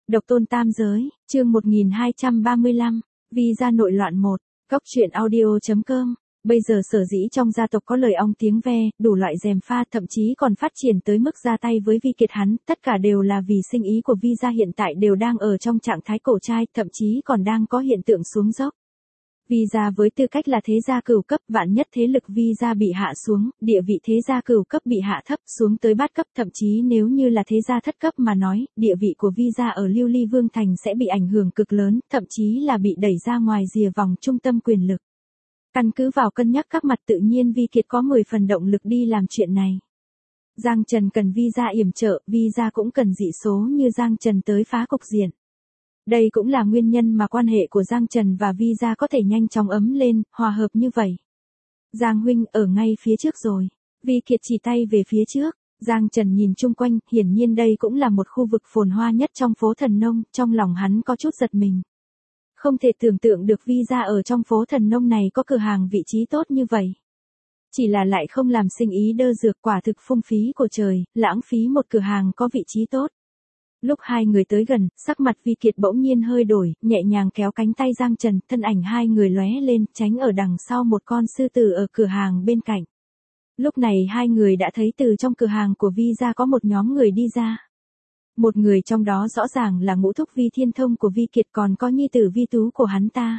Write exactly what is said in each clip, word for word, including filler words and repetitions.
Độc tôn tam giới, chương một nghìn hai trăm ba mươi lăm, visa nội loạn một, góc truyện audio chấm com. Bây giờ sở dĩ trong gia tộc có lời ong tiếng ve, đủ loại gièm pha, thậm chí còn phát triển tới mức ra tay với Vi Kiệt hắn, tất cả đều là vì sinh ý của Vi gia hiện tại đều đang ở trong trạng thái cổ trai, thậm chí còn đang có hiện tượng xuống dốc. Vi gia với tư cách là thế gia cửu cấp, vạn nhất thế lực Vi gia bị hạ xuống, địa vị thế gia cửu cấp bị hạ thấp xuống tới bát cấp, thậm chí nếu như là thế gia thất cấp mà nói, địa vị của Vi gia ở Lưu Ly Vương thành sẽ bị ảnh hưởng cực lớn, thậm chí là bị đẩy ra ngoài rìa vòng trung tâm quyền lực. Căn cứ vào cân nhắc các mặt tự nhiên Vi Kiệt có mười phần động lực đi làm chuyện này. Giang Trần cần Vi gia yểm trợ, Vi gia cũng cần dị số như Giang Trần tới phá cục diện. Đây cũng là nguyên nhân mà quan hệ của Giang Trần và Vi gia có thể nhanh chóng ấm lên, hòa hợp như vậy. Giang huynh ở ngay phía trước rồi. Vi Kiệt chỉ tay về phía trước. Giang Trần nhìn chung quanh, hiển nhiên đây cũng là một khu vực phồn hoa nhất trong phố Thần Nông, trong lòng hắn có chút giật mình. Không thể tưởng tượng được Vi gia ở trong phố Thần Nông này có cửa hàng vị trí tốt như vậy. Chỉ là lại không làm sinh ý đơ dược, quả thực phung phí của trời, lãng phí một cửa hàng có vị trí tốt. Lúc hai người tới gần, sắc mặt Vi Kiệt bỗng nhiên hơi đổi, nhẹ nhàng kéo cánh tay Giang Trần, thân ảnh hai người lóe lên, tránh ở đằng sau một con sư tử ở cửa hàng bên cạnh. Lúc này hai người đã thấy từ trong cửa hàng của Vi gia có một nhóm người đi ra. Một người trong đó rõ ràng là ngũ thúc Vi Thiên Thông của Vi Kiệt, còn có nhi tử Vi Tú của hắn ta.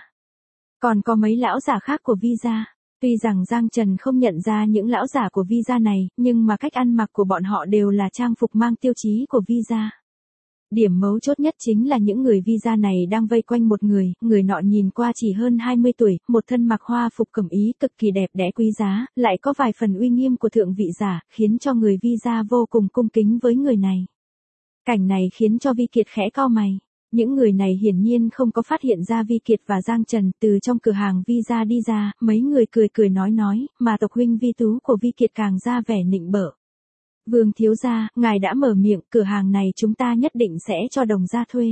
Còn có mấy lão giả khác của Vi gia. Tuy rằng Giang Trần không nhận ra những lão giả của Vi gia này, nhưng mà cách ăn mặc của bọn họ đều là trang phục mang tiêu chí của Vi gia. Điểm mấu chốt nhất chính là những người Vi gia này đang vây quanh một người, người nọ nhìn qua chỉ hơn hai mươi tuổi, một thân mặc hoa phục cẩm ý cực kỳ đẹp đẽ quý giá, lại có vài phần uy nghiêm của thượng vị giả, khiến cho người Vi gia vô cùng cung kính với người này. Cảnh này khiến cho Vi Kiệt khẽ cau mày. Những người này hiển nhiên không có phát hiện ra Vi Kiệt và Giang Trần, từ trong cửa hàng Vi gia đi ra, mấy người cười cười nói nói, mà tộc huynh Vi Tú của Vi Kiệt càng ra vẻ nịnh bợ. Vương thiếu gia, ngài đã mở miệng, cửa hàng này chúng ta nhất định sẽ cho đồng gia thuê.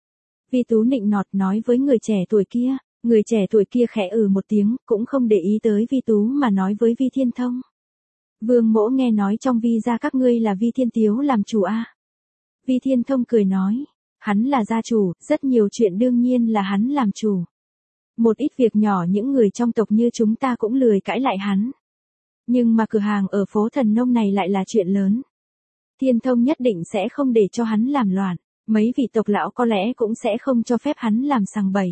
Vi Tú nịnh nọt nói với người trẻ tuổi kia, người trẻ tuổi kia khẽ ừ một tiếng, cũng không để ý tới Vi Tú mà nói với Vi Thiên Thông. Vương mỗ nghe nói trong Vi gia các ngươi là Vi Thiên Tiếu làm chủ a. Vi Thiên Thông cười nói, hắn là gia chủ, rất nhiều chuyện đương nhiên là hắn làm chủ. Một ít việc nhỏ những người trong tộc như chúng ta cũng lười cãi lại hắn. Nhưng mà cửa hàng ở phố Thần Nông này lại là chuyện lớn. Thiên Thông nhất định sẽ không để cho hắn làm loạn, mấy vị tộc lão có lẽ cũng sẽ không cho phép hắn làm sằng bậy.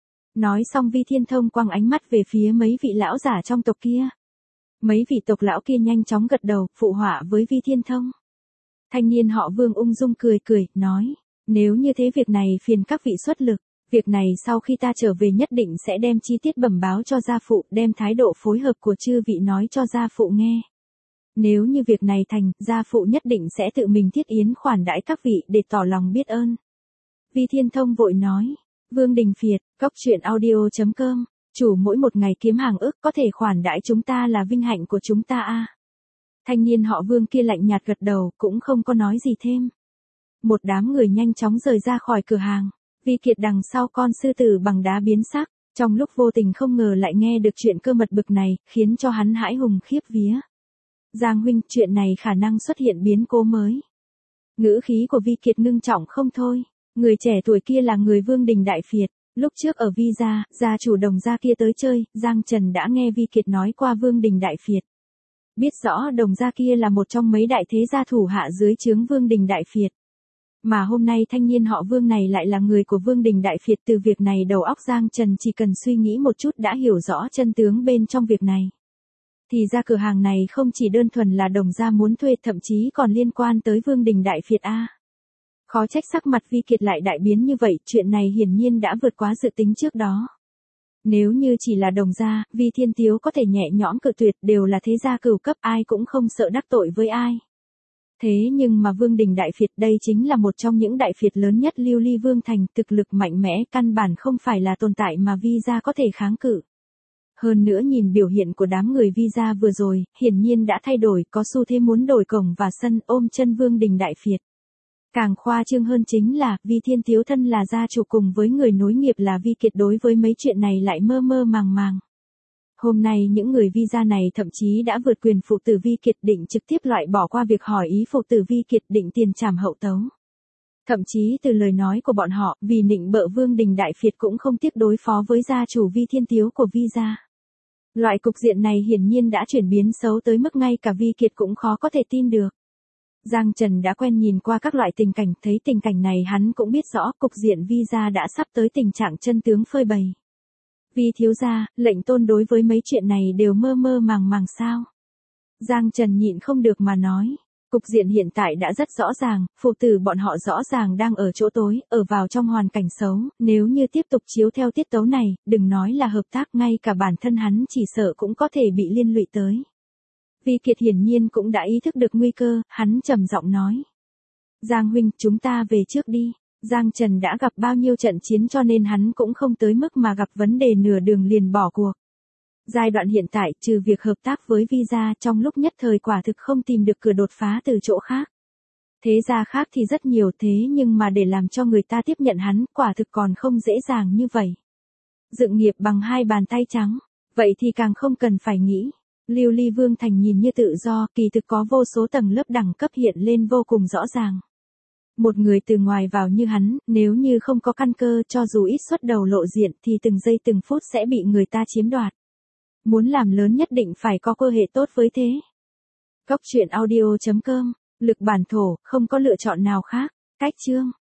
Nói xong Vi Thiên Thông quăng ánh mắt về phía mấy vị lão giả trong tộc kia. Mấy vị tộc lão kia nhanh chóng gật đầu, phụ họa với Vi Thiên Thông. Thanh niên họ Vương ung dung cười cười, nói, nếu như thế việc này phiền các vị xuất lực, việc này sau khi ta trở về nhất định sẽ đem chi tiết bẩm báo cho gia phụ, đem thái độ phối hợp của chư vị nói cho gia phụ nghe. Nếu như việc này thành, gia phụ nhất định sẽ tự mình thiết yến khoản đãi các vị để tỏ lòng biết ơn. Vi Thiên Thông vội nói, Vương Đình Phiệt, góc truyện audio chấm com, chủ mỗi một ngày kiếm hàng ức có thể khoản đãi chúng ta là vinh hạnh của chúng ta a. Thanh niên họ Vương kia lạnh nhạt gật đầu, cũng không có nói gì thêm. Một đám người nhanh chóng rời ra khỏi cửa hàng. Vi Kiệt đằng sau con sư tử bằng đá biến sắc, trong lúc vô tình không ngờ lại nghe được chuyện cơ mật bực này, khiến cho hắn hãi hùng khiếp vía. Giang huynh, chuyện này khả năng xuất hiện biến cố mới. Ngữ khí của Vi Kiệt ngưng trọng không thôi. Người trẻ tuổi kia là người Vương Đình Đại Phiệt. Lúc trước ở Vi gia, gia chủ Đồng gia kia tới chơi, Giang Trần đã nghe Vi Kiệt nói qua Vương Đình Đại Phiệt. Biết rõ Đồng gia kia là một trong mấy đại thế gia thủ hạ dưới trướng Vương Đình Đại Phiệt. Mà hôm nay thanh niên họ Vương này lại là người của Vương Đình Đại Phiệt, từ việc này đầu óc Giang Trần chỉ cần suy nghĩ một chút đã hiểu rõ chân tướng bên trong việc này. Thì ra cửa hàng này không chỉ đơn thuần là Đồng gia muốn thuê, thậm chí còn liên quan tới Vương Đình Đại Phiệt a. Khó trách sắc mặt Vi Kiệt lại đại biến như vậy, chuyện này hiển nhiên đã vượt quá dự tính trước đó. Nếu như chỉ là Đồng gia, Vi Thiên Tiếu có thể nhẹ nhõm cự tuyệt, đều là thế gia cửu cấp, ai cũng không sợ đắc tội với ai. Thế nhưng mà Vương Đình Đại Phiệt đây chính là một trong những đại phiệt lớn nhất Lưu Ly Vương thành, thực lực mạnh mẽ, căn bản không phải là tồn tại mà Vi gia có thể kháng cự. Hơn nữa nhìn biểu hiện của đám người Vi gia vừa rồi, hiển nhiên đã thay đổi, có xu thế muốn đổi cổng và sân, ôm chân Vương Đình Đại Phiệt. Càng khoa trương hơn chính là, Vi Thiên Tiếu thân là gia chủ cùng với người nối nghiệp là Vi Kiệt đối với mấy chuyện này lại mơ mơ màng màng. Hôm nay những người Vi gia này thậm chí đã vượt quyền phụ tử Vi Kiệt, định trực tiếp loại bỏ qua việc hỏi ý phụ tử Vi Kiệt, định tiền trảm hậu tấu. Thậm chí từ lời nói của bọn họ, vì nịnh bợ Vương Đình Đại Phiệt cũng không tiếc đối phó với gia chủ Vi Thiên Tiếu của Vi gia. Loại cục diện này hiển nhiên đã chuyển biến xấu tới mức ngay cả Vi Kiệt cũng khó có thể tin được. Giang Trần đã quen nhìn qua các loại tình cảnh, thấy tình cảnh này hắn cũng biết rõ cục diện Vi gia đã sắp tới tình trạng chân tướng phơi bày. Vi thiếu gia, lệnh tôn đối với mấy chuyện này đều mơ mơ màng màng sao? Giang Trần nhịn không được mà nói. Cục diện hiện tại đã rất rõ ràng, phụ tử bọn họ rõ ràng đang ở chỗ tối, ở vào trong hoàn cảnh xấu, nếu như tiếp tục chiếu theo tiết tấu này, đừng nói là hợp tác, ngay cả bản thân hắn chỉ sợ cũng có thể bị liên lụy tới. Vi Kiệt hiển nhiên cũng đã ý thức được nguy cơ, hắn trầm giọng nói. Giang huynh, chúng ta về trước đi. Giang Trần đã gặp bao nhiêu trận chiến cho nên hắn cũng không tới mức mà gặp vấn đề nửa đường liền bỏ cuộc. Giai đoạn hiện tại, trừ việc hợp tác với Vi gia, trong lúc nhất thời quả thực không tìm được cửa đột phá từ chỗ khác. Thế gia khác thì rất nhiều, thế nhưng mà để làm cho người ta tiếp nhận hắn, quả thực còn không dễ dàng như vậy. Dựng nghiệp bằng hai bàn tay trắng, vậy thì càng không cần phải nghĩ. Lưu Ly Vương Thành nhìn như tự do, kỳ thực có vô số tầng lớp đẳng cấp hiện lên vô cùng rõ ràng. Một người từ ngoài vào như hắn, nếu như không có căn cơ, cho dù ít xuất đầu lộ diện thì từng giây từng phút sẽ bị người ta chiếm đoạt. Muốn làm lớn nhất định phải có cơ hệ tốt với thế. Cốc truyện audio chấm com, lực bản thổ, không có lựa chọn nào khác. Cách chương